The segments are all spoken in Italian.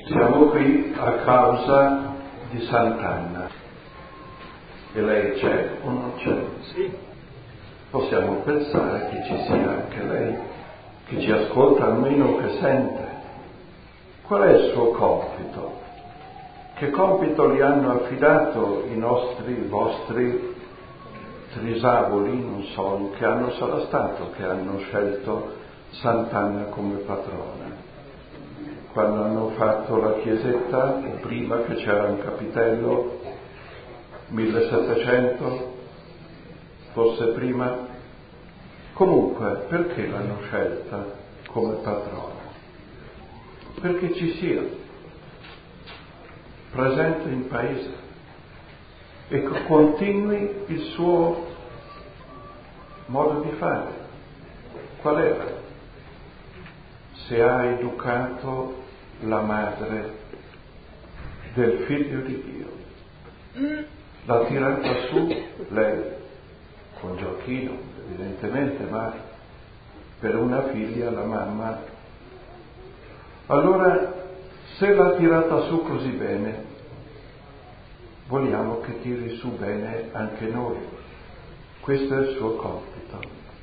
Siamo qui a causa di Sant'Anna. E lei c'è o non c'è? Sì. Possiamo pensare che ci sia anche lei, che ci ascolta, almeno che sente. Qual è il suo compito? Che compito gli hanno affidato i vostri trisavoli, non so, in che anno sarà stato che hanno scelto Sant'Anna come patrona? Quando hanno fatto la chiesetta, o prima che c'era un capitello, 1700, forse prima? Comunque, perché l'hanno scelta come patrona? Perché ci sia presente in paese e che continui il suo modo di fare. Qual era? Se ha educato la madre del figlio di Dio, l'ha tirata su lei, con Gioacchino evidentemente, ma per una figlia la mamma. Allora, se l'ha tirata su così bene, vogliamo che tiri su bene anche noi. Questo è il suo compito.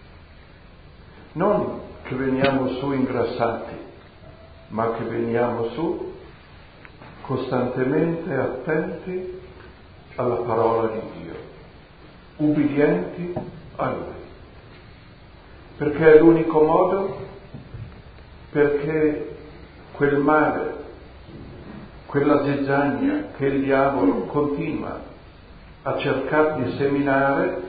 Non che veniamo su ingrassati, ma che veniamo su costantemente attenti alla parola di Dio, ubbidienti a Lui. Perché è l'unico modo, perché quel male, quella zizzania che il diavolo continua a cercare di seminare,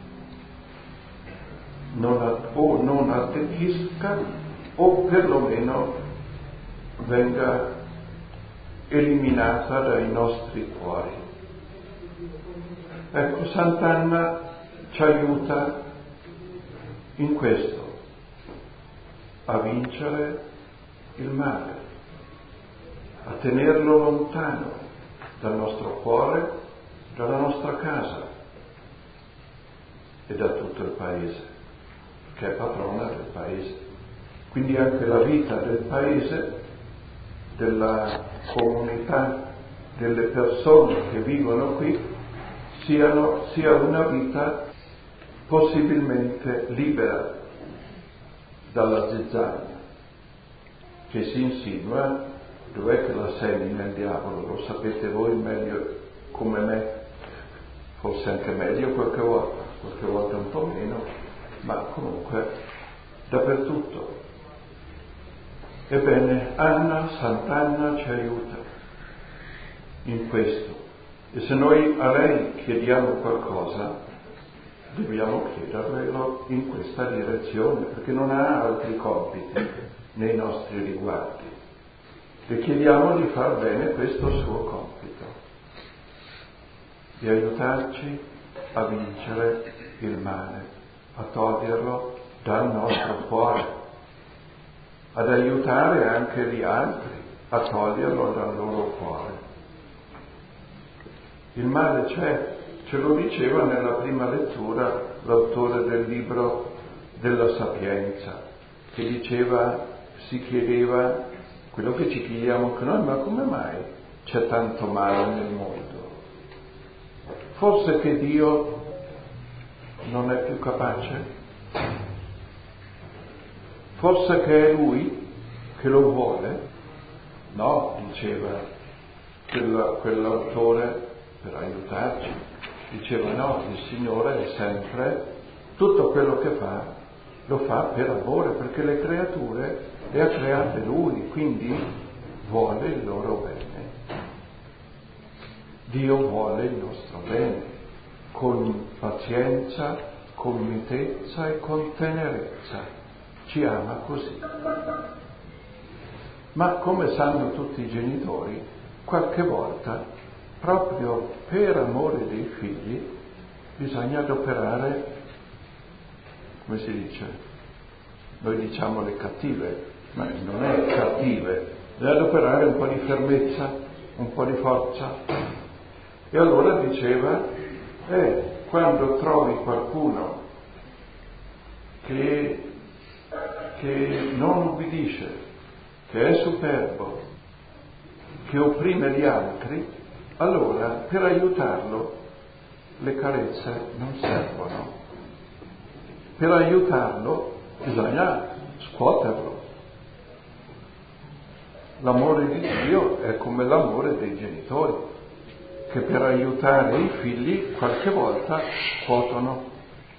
non attecchisca o perlomeno venga eliminata dai nostri cuori. Ecco, Sant'Anna ci aiuta in questo, a vincere il male, a tenerlo lontano dal nostro cuore, dalla nostra casa e da tutto il paese, che è patrona del paese. Quindi anche la vita del paese, della comunità, delle persone che vivono qui, sia una vita possibilmente libera dalla zizzania che si insinua. Dov'è che la semina il diavolo? Lo sapete voi meglio come me, forse anche meglio qualche volta un po' meno, ma comunque dappertutto. Ebbene, Sant'Anna ci aiuta in questo, e se noi a lei chiediamo qualcosa, dobbiamo chiedervelo in questa direzione, perché non ha altri compiti nei nostri riguardi. Le chiediamo di far bene questo suo compito, di aiutarci a vincere il male, a toglierlo dal nostro cuore, ad aiutare anche gli altri a toglierlo dal loro cuore. Il male c'è, ce lo diceva nella prima lettura l'autore del libro della Sapienza, che si chiedeva quello che ci chiediamo anche noi: ma come mai c'è tanto male nel mondo? Forse che Dio non è più capace? Forse che è Lui che lo vuole? No, diceva quell'autore, per aiutarci, diceva no, il Signore è sempre, tutto quello che fa, lo fa per amore, perché le creature le ha create Lui, quindi vuole il loro bene. Dio vuole il nostro bene, con pazienza, con mitezza e con tenerezza. Ci ama così. Ma come sanno tutti i genitori, qualche volta, proprio per amore dei figli, bisogna adoperare, come si dice? Noi diciamo le cattive, ma non è cattive, bisogna adoperare un po' di fermezza, un po' di forza. E allora diceva, quando trovi qualcuno che non ubbidisce, che è superbo, che opprime gli altri, allora per aiutarlo le carezze non servono. Per aiutarlo bisogna scuoterlo. L'amore di Dio è come l'amore dei genitori, che per aiutare i figli qualche volta scuotono.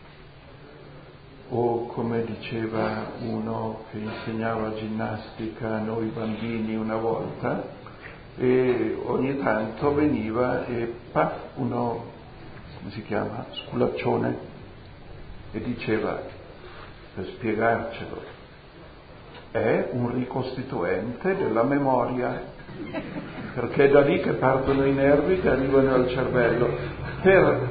O come diceva uno che insegnava ginnastica a noi bambini una volta, e ogni tanto veniva e uno, come si chiama, sculaccione, e diceva, per spiegarcelo, è un ricostituente della memoria, perché è da lì che partono i nervi che arrivano al cervello. Per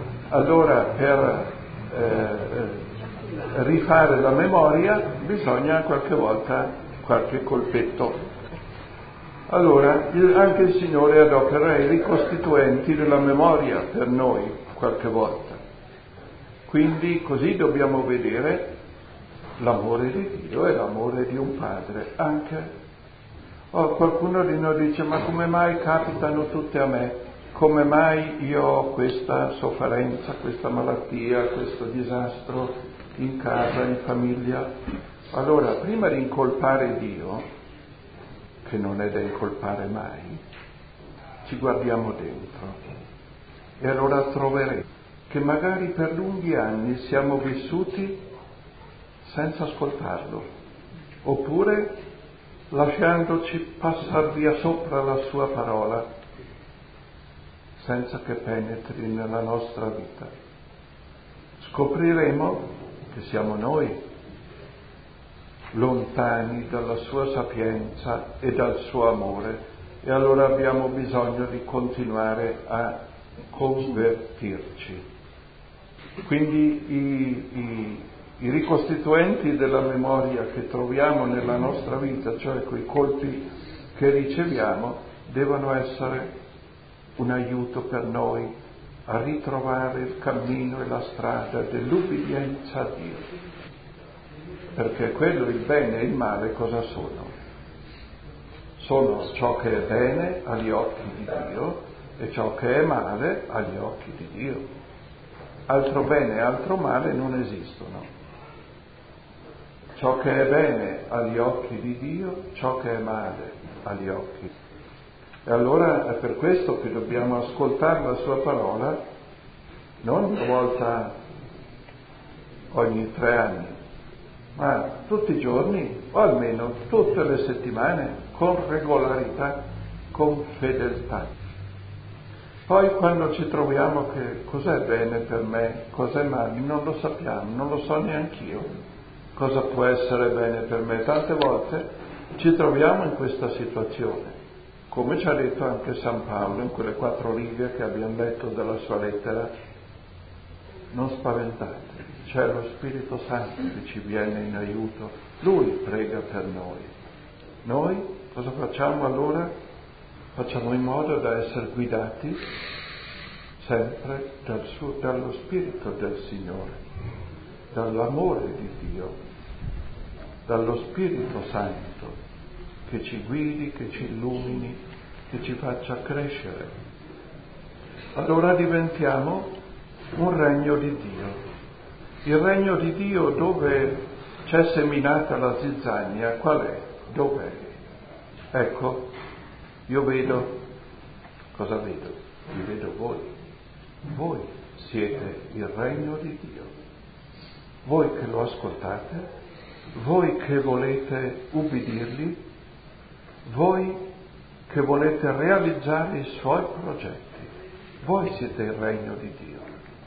rifare la memoria bisogna qualche volta qualche colpetto. Allora anche il Signore adopera i ricostituenti della memoria per noi qualche volta. Quindi così dobbiamo vedere l'amore di Dio e l'amore di un padre anche. Qualcuno di noi dice: ma come mai capitano tutte a me? Come mai io ho questa sofferenza, questa malattia, questo disastro in casa, in famiglia? Allora, prima di incolpare Dio, che non è da incolpare mai, ci guardiamo dentro e allora troveremo che magari per lunghi anni siamo vissuti senza ascoltarlo, oppure lasciandoci passare via sopra la sua parola senza che penetri nella nostra vita. Scopriremo che siamo noi lontani dalla sua sapienza e dal suo amore, e allora abbiamo bisogno di continuare a convertirci. Quindi i ricostituenti della memoria che troviamo nella nostra vita, cioè quei colpi che riceviamo, devono essere un aiuto per noi a ritrovare il cammino e la strada dell'ubbidienza a Dio. Perché quello, il bene e il male, cosa sono? Sono ciò che è bene agli occhi di Dio e ciò che è male agli occhi di Dio. Altro bene e altro male non esistono. Ciò che è bene agli occhi di Dio, ciò che è male agli occhi. E allora è per questo che dobbiamo ascoltare la sua parola non una volta ogni 3 anni, ma tutti i giorni o almeno tutte le settimane, con regolarità, con fedeltà. Poi quando ci troviamo che cos'è bene per me, cos'è male, non lo sappiamo, non lo so neanch'io cosa può essere bene per me. Tante volte ci troviamo in questa situazione, come ci ha detto anche San Paolo in quelle 4 righe che abbiamo letto dalla sua lettera: non spaventate, c'è lo Spirito Santo che ci viene in aiuto, Lui prega per noi. Noi cosa facciamo allora? Facciamo in modo da essere guidati sempre dallo Spirito del Signore, dall'amore di Dio, dallo Spirito Santo che ci guidi, che ci illumini, che ci faccia crescere. Allora diventiamo un regno di Dio. Il regno di Dio dove c'è seminata la zizzania, qual è? Dov'è? Ecco, io vedo, cosa vedo? Vi vedo voi. Voi siete il regno di Dio. Voi che lo ascoltate, voi che volete ubbidirgli, voi che volete realizzare i suoi progetti. Voi siete il regno di Dio.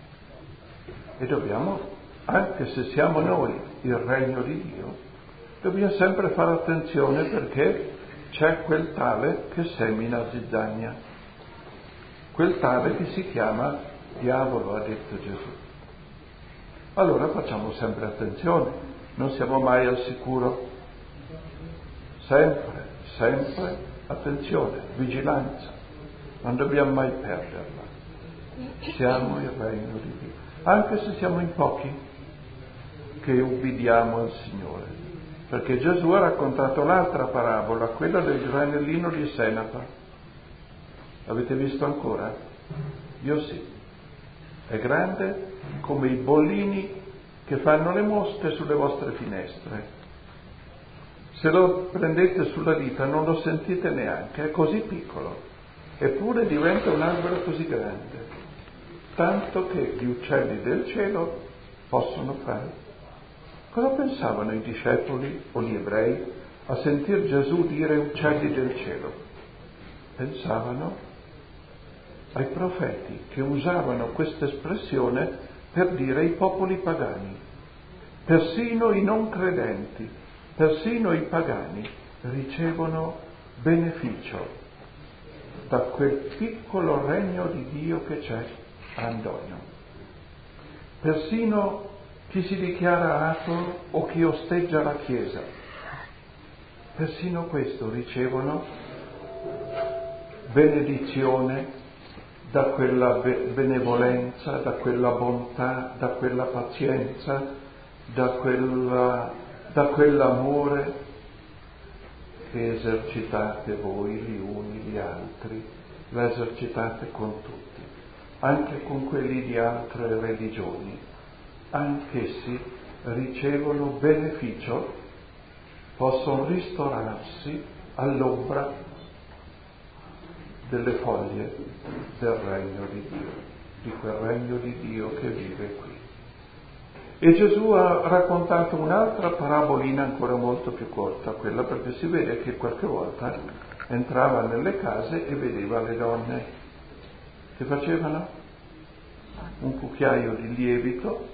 E dobbiamo, anche se siamo noi il regno di Dio, dobbiamo sempre fare attenzione, perché c'è quel tale che semina zizzania, quel tale che si chiama diavolo, ha detto Gesù. Allora facciamo sempre attenzione, non siamo mai al sicuro. Sempre attenzione, vigilanza, non dobbiamo mai perderla. Siamo il regno di Dio, anche se siamo in pochi che ubbidiamo al Signore, perché Gesù ha raccontato l'altra parabola, quella del granellino di senape. Avete visto ancora? Io sì. È grande come i bollini che fanno le mosche sulle vostre finestre. Se lo prendete sulla dita non lo sentite neanche, è così piccolo, eppure diventa un albero così grande, tanto che gli uccelli del cielo possono fare. Cosa pensavano i discepoli o gli ebrei a sentir Gesù dire uccelli del cielo? Pensavano ai profeti che usavano questa espressione per dire i popoli pagani. Persino i non credenti, persino i pagani ricevono beneficio da quel piccolo regno di Dio che c'è a Antonio. Persino chi si dichiara ateo o chi osteggia la Chiesa, persino questo ricevono benedizione da quella benevolenza, da quella bontà, da quella pazienza, da quell'amore che esercitate voi gli uni gli altri, la esercitate con tutti, anche con quelli di altre religioni. Anch'essi ricevono beneficio, possono ristorarsi all'ombra delle foglie del regno di Dio, di quel regno di Dio che vive qui. E Gesù ha raccontato un'altra parabolina ancora molto più corta, quella perché si vede che qualche volta entrava nelle case e vedeva le donne che facevano un cucchiaio di lievito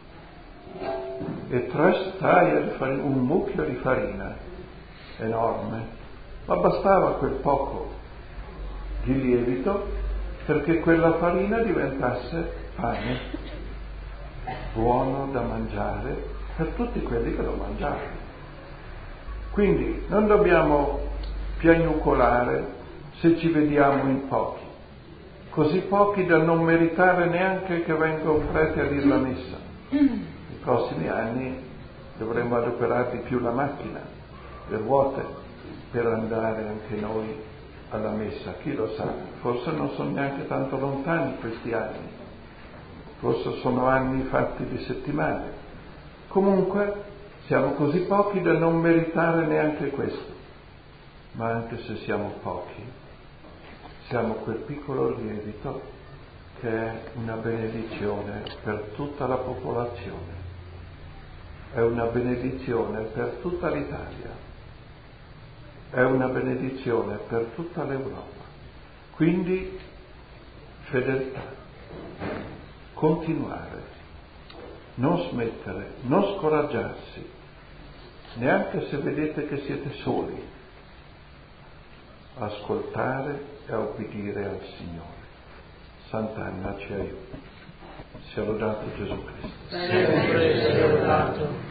e 3 staie di farina, un mucchio di farina enorme, ma bastava quel poco di lievito perché quella farina diventasse pane buono da mangiare per tutti quelli che lo mangiavano. Quindi non dobbiamo piagnucolare se ci vediamo in pochi, così pochi da non meritare neanche che venga un prete a dire la messa. Nei prossimi anni dovremo adoperare di più la macchina, le ruote, per andare anche noi alla messa. Chi lo sa, forse non sono neanche tanto lontani questi anni, forse sono anni fatti di settimane. Comunque siamo così pochi da non meritare neanche questo, ma anche se siamo pochi, siamo quel piccolo lievito che è una benedizione per tutta la popolazione, è una benedizione per tutta l'Italia, è una benedizione per tutta l'Europa. Quindi fedeltà, continuare, non smettere, non scoraggiarsi, neanche se vedete che siete soli, ascoltare e obbedire al Signore. Sant'Anna ci aiuti. Sia lodato Gesù Cristo. Sempre sia lodato.